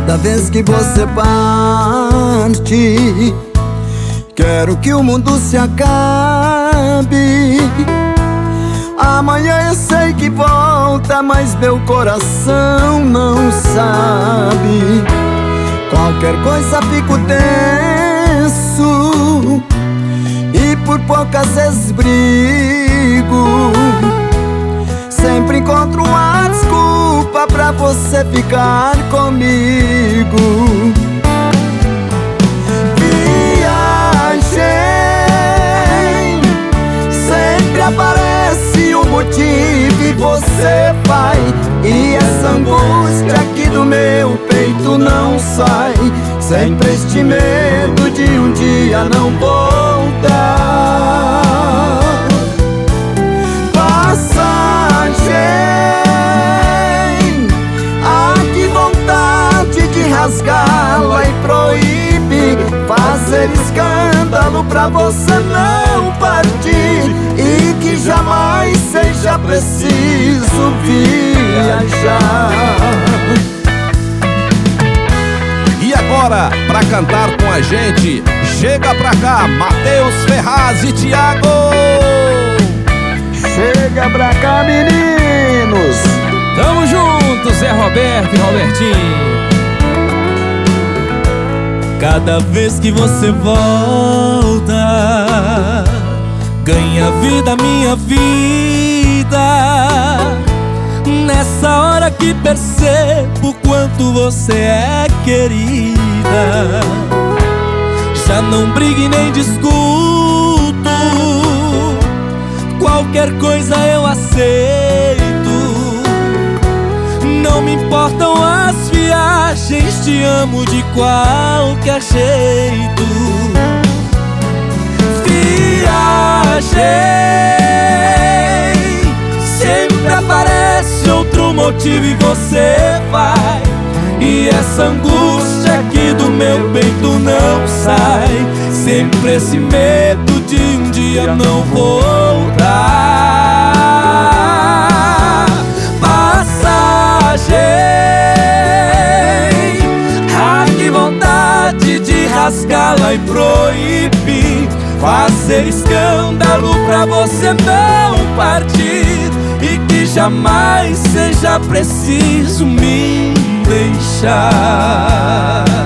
Cada vez que você parte, quero que o mundo se acabe. Amanhã eu sei que volta, mas meu coração não sabe. Qualquer coisa fico tenso e por poucas vezes brigo. Sempre encontro uma desculpa pra você ficar comigo. Viagem, sempre aparece um motivo e você vai. E essa angústia aqui do meu peito não sai. Sempre este medo de um dia não voltar. Passagem, ah, que vontade de rasgá-la e proíbe fazer escândalo pra você não partir. E que jamais seja preciso viajar. E agora, pra cantar com a gente, chega pra cá, Matheus Ferraz e Thiago. Chega pra cá, meninos. Tamo junto, Zé Roberto e Robertinho. Cada vez que você volta, ganha vida minha vida. Nessa hora que percebo quanto você é querida. Já não brigue e nem discuto, qualquer coisa eu aceito. Não me importam as viagens, te amo de qualquer jeito. Viagem, sempre aparece outro motivo e você vai. E essa angústia aqui do meu peito não sai. Sempre esse medo de um dia não voltar. Passagem, ah, que vontade de rasgá-la e proibir fazer escândalo pra você não partir. E que jamais seja preciso me deixar.